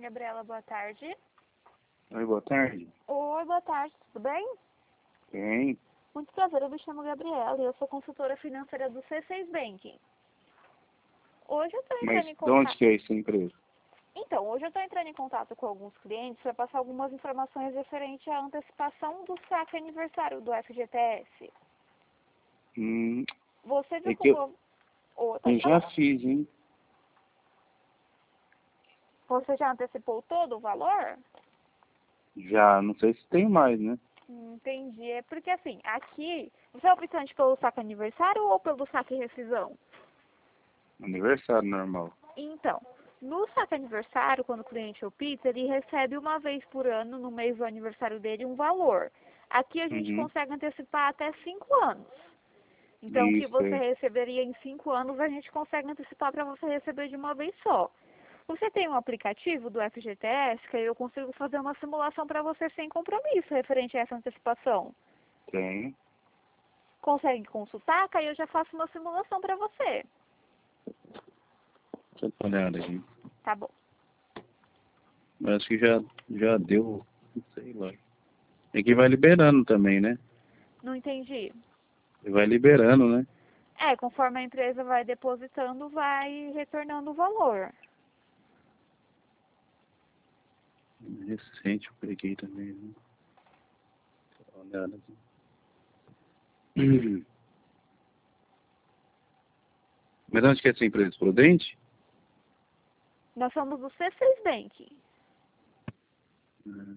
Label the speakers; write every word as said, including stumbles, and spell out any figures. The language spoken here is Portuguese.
Speaker 1: Gabriela, boa tarde.
Speaker 2: Oi, boa tarde.
Speaker 1: Oi, boa tarde, tudo bem?
Speaker 2: Bem,
Speaker 1: Muito prazer, eu me chamo Gabriela e eu sou consultora financeira do C seis Banking. Hoje eu estou entrando
Speaker 2: mas
Speaker 1: em
Speaker 2: de onde
Speaker 1: contato...
Speaker 2: que é essa empresa?
Speaker 1: Então, hoje eu estou entrando em contato com alguns clientes para passar algumas informações referentes à antecipação do saque aniversário do F G T S.
Speaker 2: Hum,
Speaker 1: Você viu
Speaker 2: é
Speaker 1: que
Speaker 2: que
Speaker 1: o...
Speaker 2: eu,
Speaker 1: gov- Ô,
Speaker 2: eu
Speaker 1: pode
Speaker 2: já
Speaker 1: falar.
Speaker 2: fiz, hein?
Speaker 1: Você já antecipou todo o valor?
Speaker 2: Já, não sei se tem mais, né?
Speaker 1: Hum, Entendi. É porque assim, aqui, você é optante pelo saque aniversário ou pelo saque rescisão?
Speaker 2: Aniversário normal.
Speaker 1: Então, no saque aniversário, quando o cliente opta, ele recebe uma vez por ano, no mês do aniversário dele, um valor. Aqui a gente
Speaker 2: Uhum.
Speaker 1: consegue antecipar até cinco anos. Então, o que
Speaker 2: Isso,
Speaker 1: você
Speaker 2: é.
Speaker 1: receberia em cinco anos, a gente consegue antecipar para você receber de uma vez só. Você tem um aplicativo do F G T S, que aí eu consigo fazer uma simulação para você sem compromisso referente a essa antecipação.
Speaker 2: Tem.
Speaker 1: Consegue consultar, que aí eu já faço uma simulação para você.
Speaker 2: Deixa eu dar uma olhada aqui.
Speaker 1: Tá bom.
Speaker 2: Mas acho que já, já deu, não sei lá. É que vai liberando também, né?
Speaker 1: Não entendi.
Speaker 2: Vai liberando, né?
Speaker 1: É, conforme a empresa vai depositando, vai retornando o valor.
Speaker 2: Recente eu peguei também, né? Deixa eu dar uma olhada aqui. Hum. Mas onde que é essa empresa? Prudente?
Speaker 1: Nós somos do C seis Bank.
Speaker 2: Hum.